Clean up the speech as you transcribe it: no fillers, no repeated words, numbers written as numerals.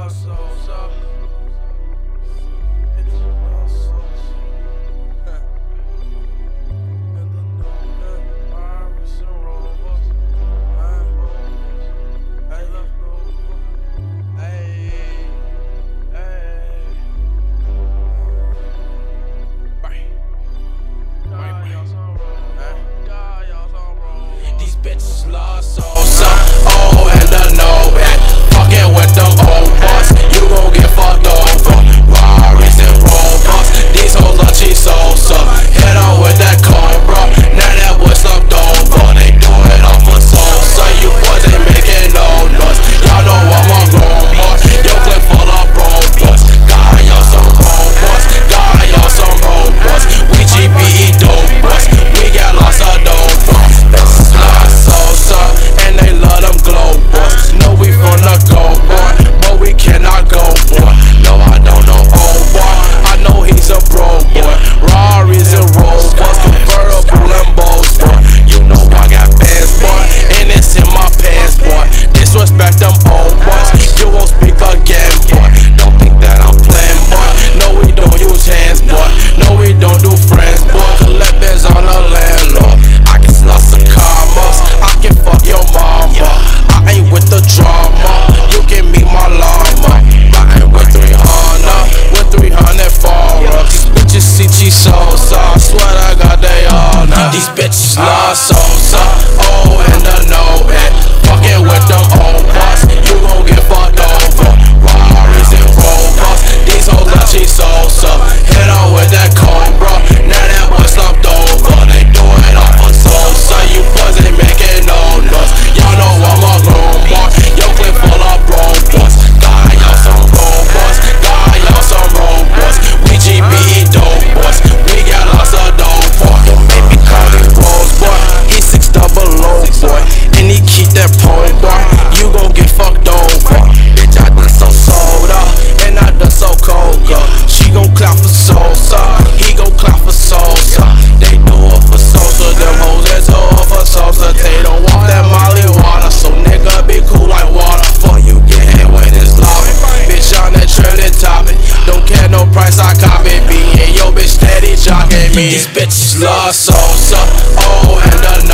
These bitches love Sosa, oh, and I know it. Fucking with them old boys, you gon' get fucked over. Rarries and Rovers, these hoes love cheese Sosa. Hit on with that Cobra, now that boy slumped over. They do it off of Sosa, you boys ain't making no noise. Y'all know I'm a grown boy, your clip full of broke boys. Got y'all some robots, got y'all some robots. We GBE dope boys, we got lots of dope boys. Sosa, and they love them glow boys. Know we from the go boy, but we cannot go boy. No, I don't know old boy, I know he's a bro boy. Rarries and Rovers, convertible Lambos boy. You know I got bands boy, and it's in my pants boy. Disrespect them old boys, you won't speak again boy. Don't think that I'm playing boy. No, we don't use hands boy. No, we don't do friends boy. Collect bands on the landlord. I can slut some commas, I can fuck your mama. I ain't with the drama, you can meet my llama. I ain't with 300, with 300 for these bitches see cheese Sosa, I swear I got they all now. These bitches love Sosa, oh, and I know it. Fucking with them old boys, you gon' get fucked over. Rarries and Rovers, these hoes love cheese Sosa. Hit on with that Cobra, now that boy slumped over. They do it off of Sosa, you boys ain't making no noise. Y'all know I'm a grown boy, your clip full of broke boys. Got y'all some robots, got y'all some robots. We GBE dope boys, we got lots of dope boy. Don't make me call him Rose boy, he's 6 double low boy, and he keep that pole boy. You gon' get fucked over. Bitch, I done so soda, and I done so coca. She gon' clap for Sosa, he gon' clap for Sosa. They do it for Sosa, them hoes that's all for Sosa. They don't want that Molly water, so nigga be cool like water. For you get hit with this lobby, bitch on that trending topic. Don't care no price, I copy me, and yo bitch steady jocking me. These bitches love Sosa, oh, and I know